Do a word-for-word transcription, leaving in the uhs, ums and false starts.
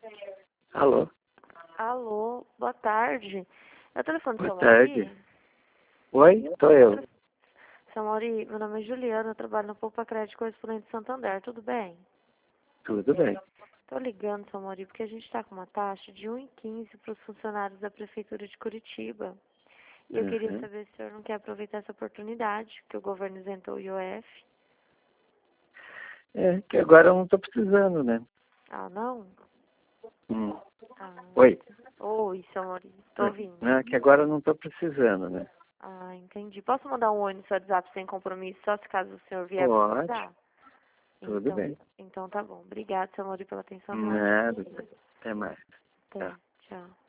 Alô? Alô, boa tarde. É o telefone do Boa seu Mauri? tarde. Oi, sou eu. Seu Mauri, meu nome é Juliana, eu trabalho no Poupa Crédito Correspondente Santander, tudo bem? Tudo bem. Tô ligando, seu Mauri, porque a gente tá com uma taxa de um vírgula quinze para os funcionários da Prefeitura de Curitiba. E eu queria Uhum. saber se o senhor não quer aproveitar essa oportunidade, que o governo isentou o I O F. É, que agora eu não estou precisando, né? Ah, não? Hum. Ah. Oi. Oi, seu Mauri, tô ouvindo. Não, que agora eu não estou precisando, né? Ah, entendi. Posso mandar um oi no seu WhatsApp sem compromisso, só se caso o senhor vier Pode. precisar? Tudo Então, bem. então tá bom. Obrigada, seu Mauri, pela atenção. Tenha um ótimo Nada. dia. Até mais. Tchau. Até. Tchau.